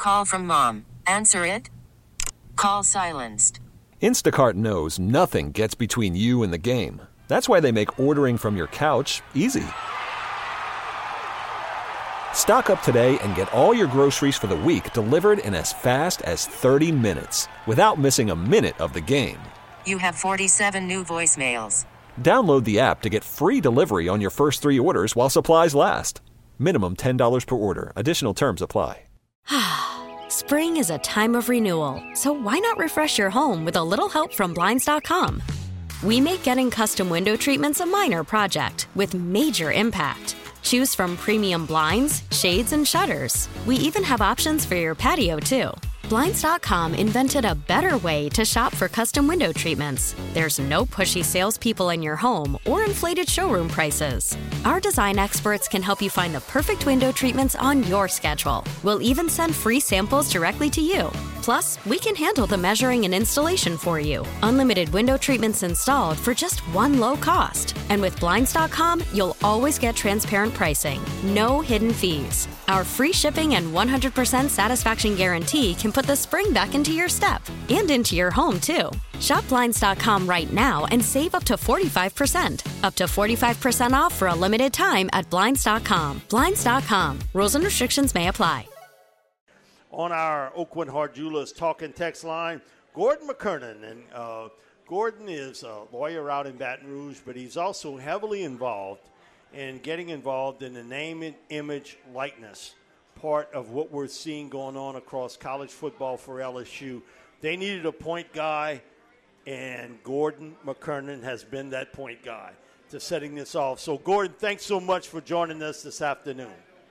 Call from mom. Answer it. Call silenced. Instacart knows nothing gets between you and the game. That's why they make ordering from your couch easy. Stock up today and get all your groceries for the week delivered in as fast as 30 minutes without missing a minute of the game. You have 47 new voicemails. Download the app to get free delivery on your first 3 orders while supplies last. Minimum $10 per order. Additional terms apply. Spring is a time of renewal, so why not refresh your home with a little help from Blinds.com? We make getting custom window treatments a minor project with major impact. Choose from premium blinds, shades, and shutters. We even have options for your patio, too. Blinds.com invented a better way to shop for custom window treatments. There's no pushy salespeople in your home or inflated showroom prices. Our design experts can help you find the perfect window treatments on your schedule. We'll even send free samples directly to you. Plus, we can handle the measuring and installation for you. Unlimited window treatments installed for just one low cost. And with Blinds.com, you'll always get transparent pricing. No hidden fees. Our free shipping and 100% satisfaction guarantee can put the spring back into your step and into your home, too. Shop Blinds.com right now and save up to 45%. Up to 45% off for a limited time at Blinds.com. Blinds.com. Rules and restrictions may apply. On our Oakwood Harjulas Talking Text line, Gordon McKernan. And Gordon is a lawyer out in Baton Rouge, but he's also heavily involved in getting involved in the name and image likeness part of what we're seeing going on across college football for LSU. They needed a point guy, and Gordon McKernan has been that point guy to setting this off. So, Gordon, thanks so much for joining us this afternoon.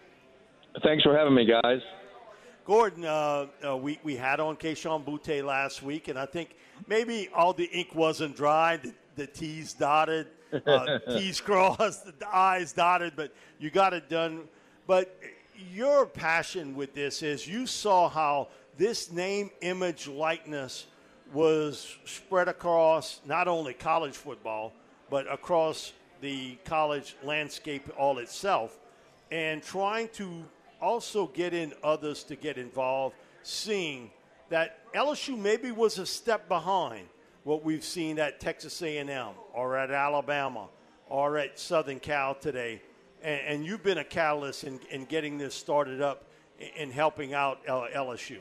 Thanks for having me, guys. Gordon, we had on Keyshawn Boutte last week, and I think maybe all the ink wasn't dry, the T's dotted, T's crossed, the I's dotted, but you got it done. But your passion with this is you saw how this name, image, likeness was spread across not only college football, but across the college landscape all itself, and trying to also get in others to get involved, seeing that LSU maybe was a step behind what we've seen at Texas A&M or at Alabama or at Southern Cal today. And you've been a catalyst in getting this started up and helping out LSU.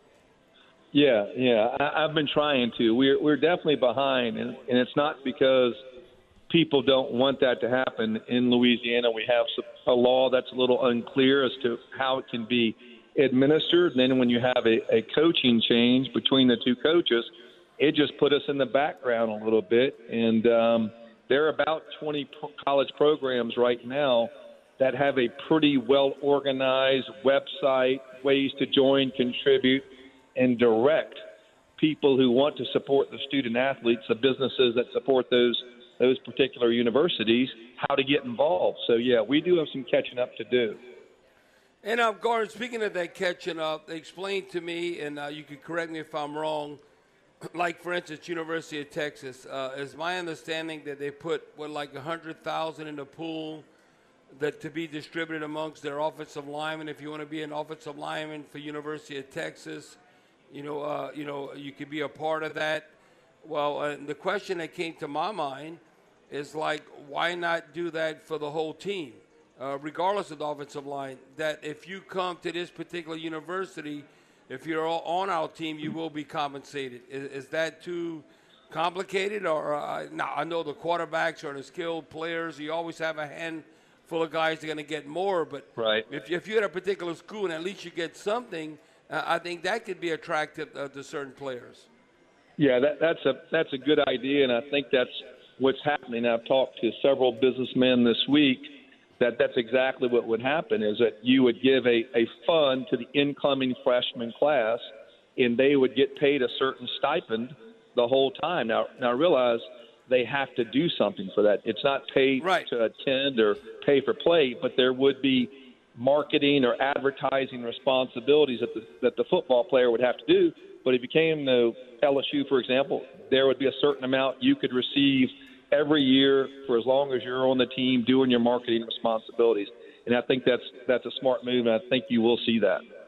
Yeah, I've been trying to. We're definitely behind, and it's not because people don't want that to happen. In Louisiana, we have a law that's a little unclear as to how it can be administered. And then when you have a coaching change between the two coaches, it just put us in the background a little bit. And there are about 20 college programs right now that have a pretty well-organized website, ways to join, contribute, and direct people who want to support the student athletes, the businesses that support those particular universities, how to get involved. So, yeah, we do have some catching up to do. And, Gordon, speaking of that catching up, explain to me, and you can correct me if I'm wrong, like, for instance, University of Texas, is my understanding that they put, like $100,000 in the pool that to be distributed amongst their offensive linemen. If you want to be an offensive lineman for University of Texas, you could be a part of that. Well, the question that came to my mind is, like, why not do that for the whole team, regardless of the offensive line, that if you come to this particular university, if you're on our team, you will be compensated. Is that too complicated? Or I know the quarterbacks are the skilled players. You always have a handful of guys that are going to get more. But right. if you're at a particular school and at least you get something, I think that could be attractive to certain players. Yeah, that's a good idea, and I think that's what's happening. I've talked to several businessmen this week that's exactly what would happen, is that you would give a fund to the incoming freshman class, and they would get paid a certain stipend the whole time. Now realize they have to do something for that. It's not paid right to attend or pay for play, but there would be marketing or advertising responsibilities that the football player would have to do. But if you came to LSU, for example, there would be a certain amount you could receive every year for as long as you're on the team doing your marketing responsibilities. And I think that's a smart move, and I think you will see that.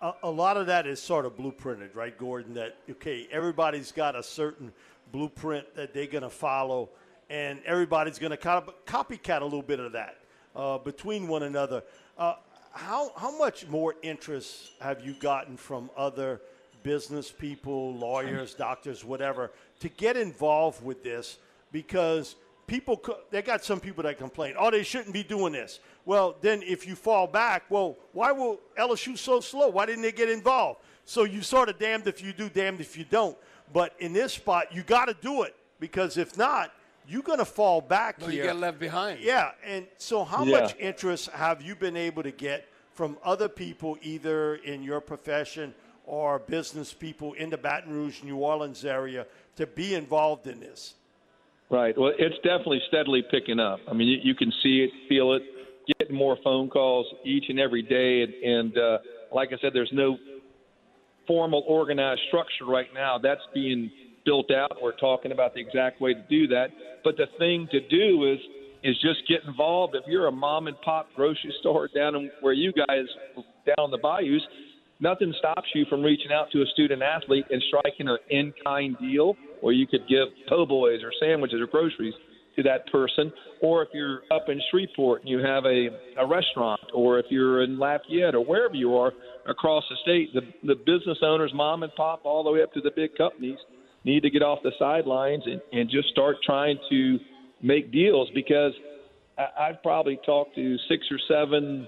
a lot of that is sort of blueprinted, right, Gordon? That, okay, everybody's got a certain blueprint that they're going to follow, and everybody's going to kind of copycat a little bit of that between one another. How much more interest have you gotten from other business people, lawyers, doctors, whatever, to get involved with this? Because they got some people that complain, oh, they shouldn't be doing this. Well, then if you fall back, well, why will LSU so slow? Why didn't they get involved? So you sort of damned if you do, damned if you don't. But in this spot, you got to do it, because if not, you're going to fall back here. You get left behind. Yeah, and so how much interest have you been able to get from other people, either in your profession or business people in the Baton Rouge, New Orleans area, to be involved in this? Right. Well, it's definitely steadily picking up. I mean, you can see it, feel it, getting more phone calls each and every day. And like I said, there's no formal organized structure right now. That's being built out. We're talking about the exact way to do that. But the thing to do is just get involved. If you're a mom and pop grocery store down in where you guys down the bayous, nothing stops you from reaching out to a student athlete and striking an in-kind deal where you could give po' boys or sandwiches or groceries to that person. Or if you're up in Shreveport and you have a restaurant, or if you're in Lafayette or wherever you are across the state, the business owners, mom and pop, all the way up to the big companies, need to get off the sidelines and just start trying to make deals, because I've probably talked to 6 or 7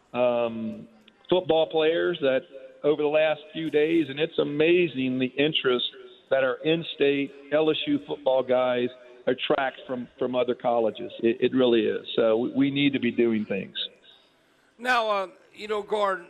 football players that over the last few days, and it's amazing the interest that our in-state LSU football guys attract from other colleges. It really is. So we need to be doing things. Now, Gordon,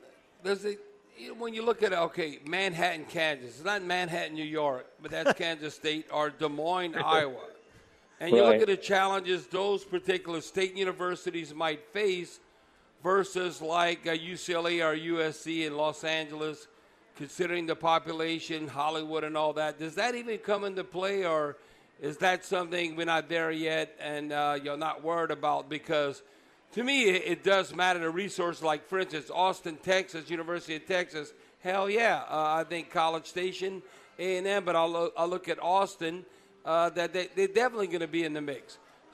when you look at, Manhattan, Kansas, it's not Manhattan, New York, but that's Kansas State, or Des Moines, Iowa. And you look at the challenges those particular state universities might face versus like UCLA or USC in Los Angeles, considering the population, Hollywood and all that. Does that even come into play, or is that something we're not there yet and you're not worried about? Because to me, it does matter, the resources, like, for instance, Austin, Texas, University of Texas. Hell yeah. I think College Station, A&M, but I'll look at Austin, that they're definitely going to be in the mix.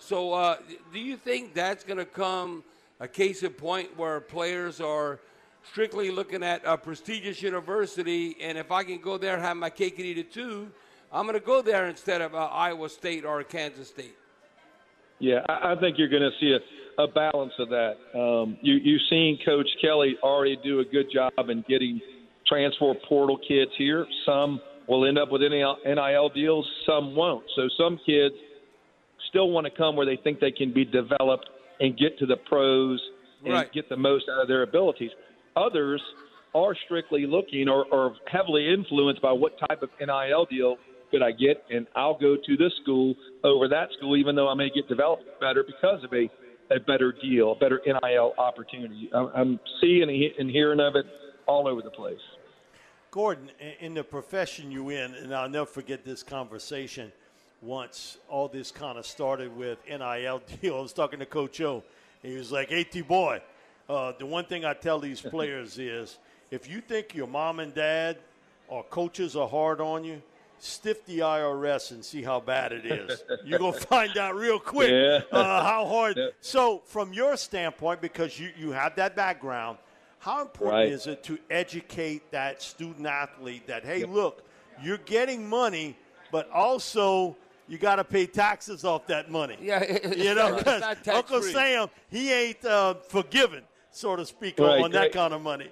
So do you think that's going to come a case in point where players are strictly looking at a prestigious university, and if I can go there and have my cake and eat it too, I'm going to go there instead of Iowa State or Kansas State? Yeah, I think you're going to see a balance of that. You've seen Coach Kelly already do a good job in getting transfer portal kids here. Some will end up with NIL deals, some won't. So some kids still want to come where they think they can be developed and get to the pros and get the most out of their abilities. Others are strictly looking or heavily influenced by what type of NIL deal could I get, and I'll go to this school over that school, even though I may get developed better because of a better deal, a better NIL opportunity. I'm seeing and hearing of it all over the place. Gordon, in the profession you in, and I'll never forget this conversation once all this kind of started with NIL deal. I was talking to Coach O, and he was like, hey, T-boy, the one thing I tell these players is, if you think your mom and dad or coaches are hard on you, stiff the IRS and see how bad it is. You're going to find out real quick how hard. Yeah. So from your standpoint, because you have that background, how important is it to educate that student athlete that, hey, look, you're getting money, but also you got to pay taxes off that money. Yeah, because Uncle Sam, he ain't forgiven, so to speak, on that kind of money.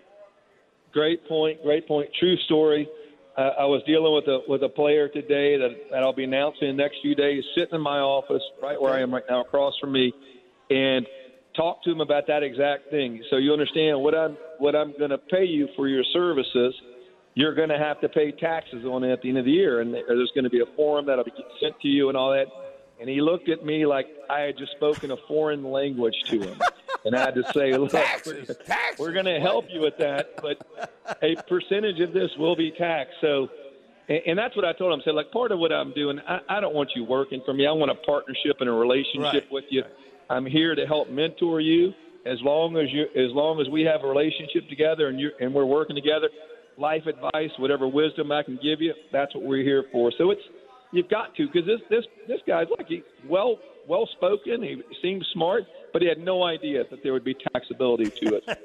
Great point. True story. I was dealing with a player today that I'll be announcing in the next few days, sitting in my office right where I am right now, across from me, and talk to him about that exact thing. So you understand what I'm going to pay you for your services. You're going to have to pay taxes on it at the end of the year, and there's going to be a form that'll be sent to you and all that. And he looked at me like I had just spoken a foreign language to him. And I had to say, look, we're going to help you with that, but a percentage of this will be taxed. So, and that's what I told him. I said, like, part of what I'm doing, I don't want you working for me. I want a partnership and a relationship with you. I'm here to help mentor you. as long as we have a relationship together and we're working together, life advice, whatever wisdom I can give you, that's what we're here for. So you've got to, because this guy's like well spoken. He seems smart, but he had no idea that there would be taxability to it.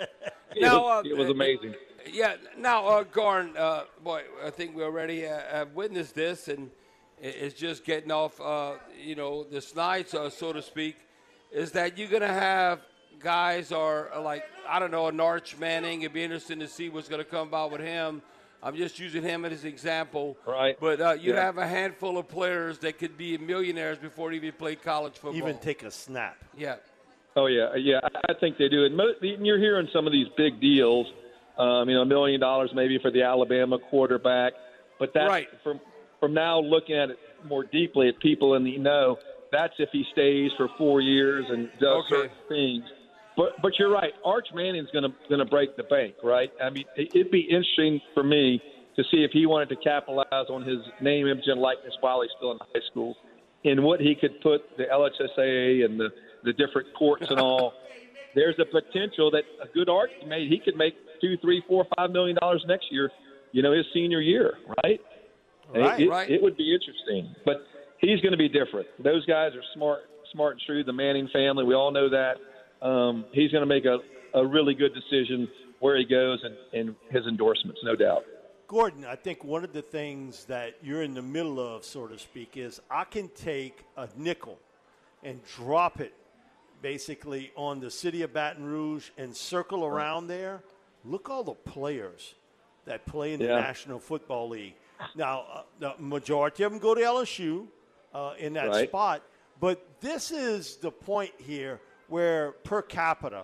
It was amazing. Yeah. Now, Garn, boy, I think we already have witnessed this, and it's just getting off, the schneid, so to speak. Is that you're going to have guys are like, I don't know, an Arch Manning. It'd be interesting to see what's going to come about with him. I'm just using him as an example. Right. But you have a handful of players that could be millionaires before they even play college football. Even take a snap. Yeah. Oh, yeah. I think they do. And you're hearing some of these big deals, $1 million maybe for the Alabama quarterback. But that's right. From now looking at it more deeply at people in the know, that's if he stays for 4 years and does certain things. But you're right. Arch Manning's going to break the bank, right? I mean, it'd be interesting for me to see if he wanted to capitalize on his name, image, and likeness while he's still in high school, and what he could put the LHSAA and the different courts and all. There's a potential that a good Arch he could make $2, $3, $4, $5 million next year. His senior year, right? Right. It would be interesting, but he's going to be different. Those guys are smart and shrewd. The Manning family, we all know that. He's going to make a really good decision where he goes and his endorsements, no doubt. Gordon, I think one of the things that you're in the middle of, so to speak, is I can take a nickel and drop it basically on the city of Baton Rouge and circle around there. Look all the players that play in the National Football League. Now, the majority of them go to LSU in that spot. But this is the point here where per capita,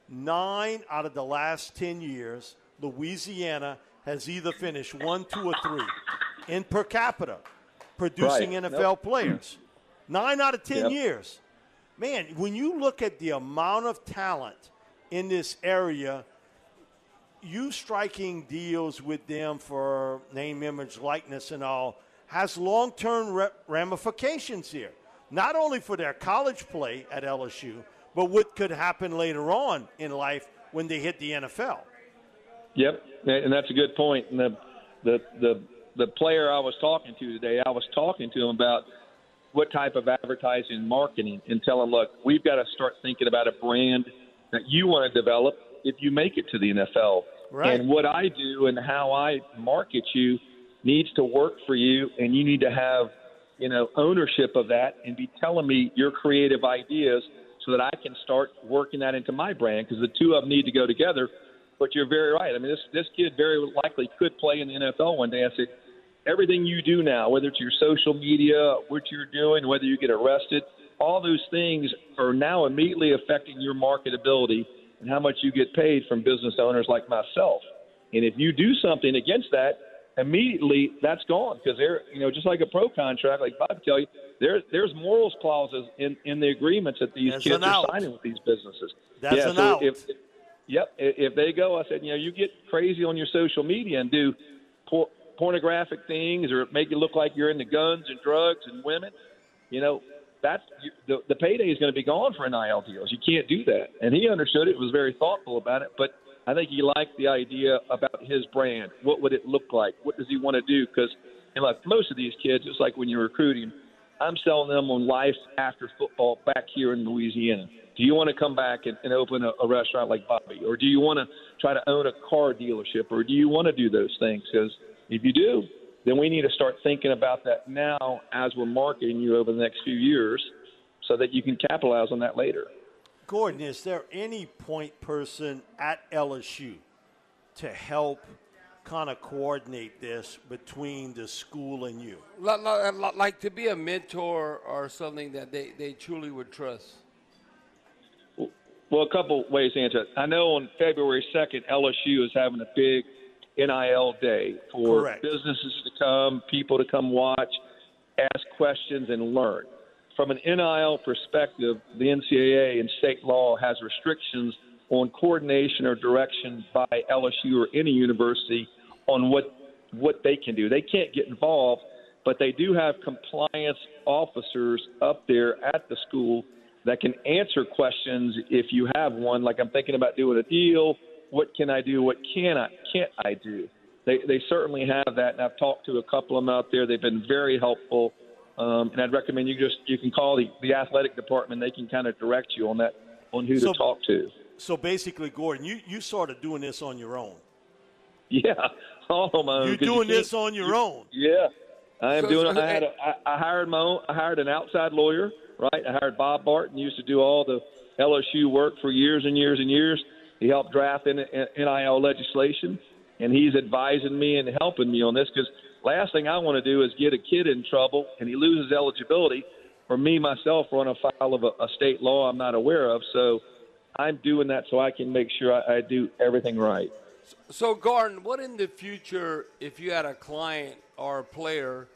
9 out of the last 10 years, Louisiana has either finished 1, 2, or 3 in per capita producing NFL players. 9 out of 10 years. Man, when you look at the amount of talent in this area, you striking deals with them for name, image, likeness, and all has long-term ramifications here. Not only for their college play at LSU, but what could happen later on in life when they hit the NFL. Yep, and that's a good point. And the player I was talking to today, I was talking to him about what type of advertising and marketing and tell him, look, we've got to start thinking about a brand that you want to develop if you make it to the NFL. Right. And what I do and how I market you needs to work for you, and you need to have, ownership of that and be telling me your creative ideas so that I can start working that into my brand, because the two of them need to go together. But you're very right. I mean, this kid very likely could play in the NFL one day. I said, everything you do now, whether it's your social media, what you're doing, whether you get arrested, all those things are now immediately affecting your marketability and how much you get paid from business owners like myself. And if you do something against that, immediately that's gone, because they're, just like a pro contract, like Bob tell you, there's morals clauses in the agreements that these kids are signing with these businesses. That's an out. If they go, I said, you get crazy on your social media and do pornographic things or make it look like you're into guns and drugs and women, that's the payday is going to be gone for NIL deals. You can't do that. And he understood it, was very thoughtful about it, but I think he liked the idea about his brand. What would it look like? What does he want to do? Because, like most of these kids, it's like when you're recruiting, I'm selling them on life after football back here in Louisiana. Do you want to come back and open a restaurant like Bobby? Or do you want to try to own a car dealership? Or do you want to do those things? Because if you do, then we need to start thinking about that now as we're marketing you over the next few years so that you can capitalize on that later. Gordon, is there any point person at LSU to help kind of coordinate this between the school and you? Like to be a mentor or something that they truly would trust? Well, a couple ways to answer it. I know on February 2nd, LSU is having a big NIL day for businesses to come, people to come watch, ask questions, and learn. From an NIL perspective, the NCAA and state law has restrictions on coordination or direction by LSU or any university on what they can do. They can't get involved, but they do have compliance officers up there at the school that can answer questions if you have one. Like, I'm thinking about doing a deal. What can I do? What can't I do? They certainly have that, and I've talked to a couple of them out there. They've been very helpful, and I'd recommend you can call the athletic department. They can kind of direct you on who to talk to. So basically, Gordon, you started doing this on your own. Yeah, all on my own. You're doing this on your own. Yeah, I am doing. I hired my own. I hired an outside lawyer. Right, I hired Bob Barton. Used to do all the LSU work for years and years and years. He helped draft NIL legislation, and he's advising me and helping me on this, because last thing I want to do is get a kid in trouble and he loses eligibility, or me myself run afoul of a state law I'm not aware of. So I'm doing that so I can make sure I do everything right. So, Gordon, what in the future, if you had a client or a player,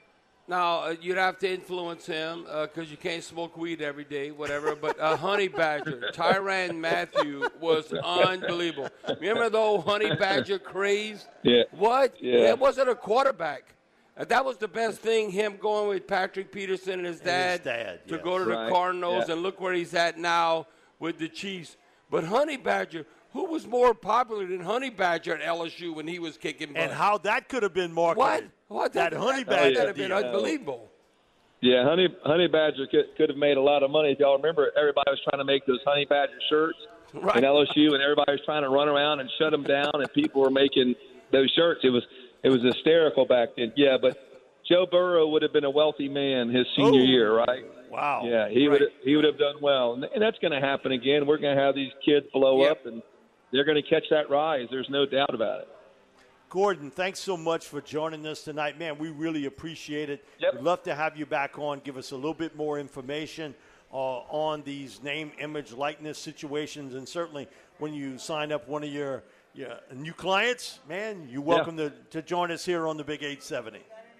now you'd have to influence him because you can't smoke weed every day, whatever, but a honey badger, Tyrann Mathieu, was unbelievable. Remember the old honey badger craze? Yeah. What? Yeah. It wasn't a quarterback. That was the best thing, him going with Patrick Peterson and his dad to go to the Cardinals, and look where he's at now with the Chiefs. But honey badger, who was more popular than honey badger at LSU when he was kicking butt? And how that could have been marketed. What? That honey badger would have been unbelievable. Yeah, honey badger could have made a lot of money. If y'all remember, everybody was trying to make those honey badger shirts in LSU, and everybody was trying to run around and shut them down, and people were making those shirts. It was hysterical back then. Yeah, but Joe Burrow would have been a wealthy man his senior year, right? Wow. Yeah, he would have done well, and that's going to happen again. We're going to have these kids blow up, and they're going to catch that rise. There's no doubt about it. Gordon, thanks so much for joining us tonight. Man, we really appreciate it. Yep. We'd love to have you back on, give us a little bit more information on these name, image, likeness situations. And certainly when you sign up one of your new clients, man, you're welcome to join us here on the Big 870.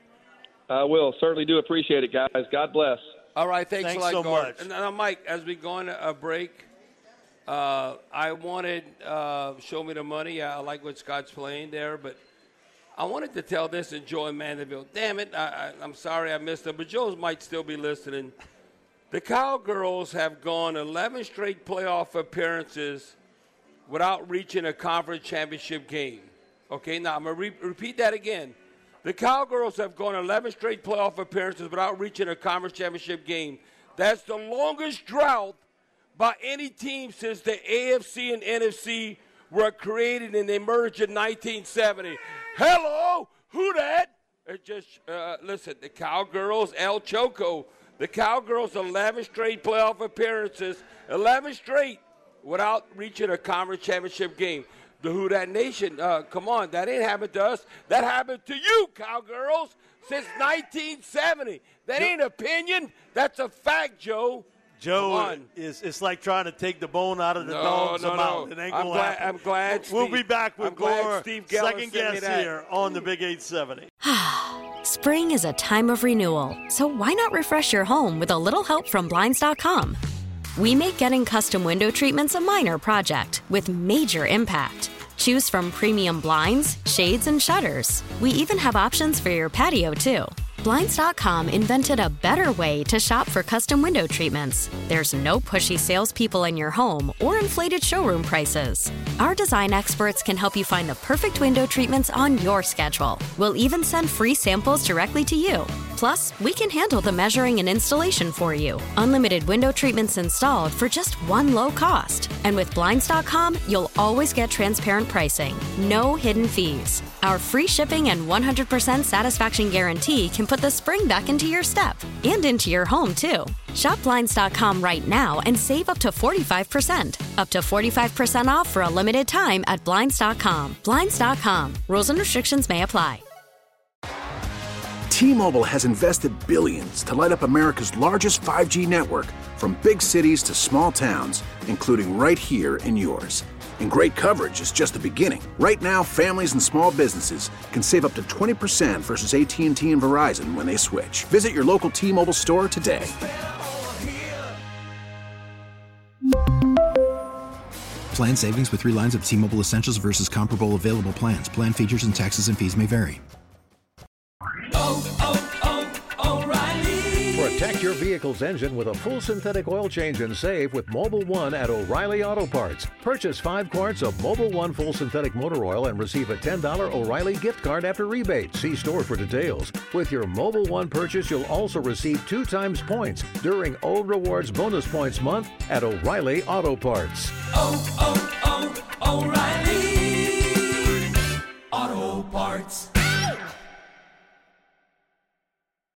I will. Certainly do appreciate it, guys. God bless. All right, thanks a lot, so Gordon. much. And now, Mike, as we go on a break, I wanted Show Me the Money. I like what Scott's playing there, but I wanted to tell this to Joe in Mandeville. Damn it, I'm sorry I missed him, but Joe might still be listening. The Cowgirls have gone 11 straight playoff appearances without reaching a conference championship game. Okay, now I'm going to repeat that again. The Cowgirls have gone 11 straight playoff appearances without reaching a conference championship game. That's the longest drought by any team since the AFC and NFC were created and they merged in 1970. Hello, who that? Listen, the Cowgirls, El Choco. The Cowgirls, 11 straight playoff appearances, 11 straight without reaching a conference championship game. The Who Dat Nation, come on, that ain't happened to us. That happened to you, Cowgirls, since 1970. That ain't opinion. That's a fact, Joe. Joe, it's like trying to take the bone out of the dog's mouth. It ain't going to happen. I'm glad. We'll be back with more second guess here on the Big 870. Spring is a time of renewal, so why not refresh your home with a little help from Blinds.com? We make getting custom window treatments a minor project with major impact. Choose from premium blinds, shades, and shutters. We even have options for your patio, too. Blinds.com invented a better way to shop for custom window treatments. There's no pushy salespeople in your home or inflated showroom prices. Our design experts can help you find the perfect window treatments on your schedule. We'll even send free samples directly to you. Plus, we can handle the measuring and installation for you. Unlimited window treatments installed for just one low cost. And with Blinds.com, you'll always get transparent pricing. No hidden fees. Our free shipping and 100% satisfaction guarantee can put the spring back into your step and into your home, too. Shop Blinds.com right now and save up to 45%. Up to 45% off for a limited time at Blinds.com. Blinds.com. Rules and restrictions may apply. T-Mobile has invested billions to light up America's largest 5G network, from big cities to small towns, including right here in yours. And great coverage is just the beginning. Right now, families and small businesses can save up to 20% versus AT&T and Verizon when they switch. Visit your local T-Mobile store today. Plan savings with 3 lines of T-Mobile Essentials versus comparable available plans. Plan features and taxes and fees may vary. O'Reilly. For a Protect your vehicle's engine with a full synthetic oil change and save with Mobil 1 at O'Reilly Auto Parts. Purchase 5 quarts of Mobil 1 full synthetic motor oil and receive a $10 O'Reilly gift card after rebate. See store for details. With your Mobil 1 purchase, you'll also receive 2 times points during O Rewards Bonus Points Month at O'Reilly Auto Parts. O'Reilly Auto Parts.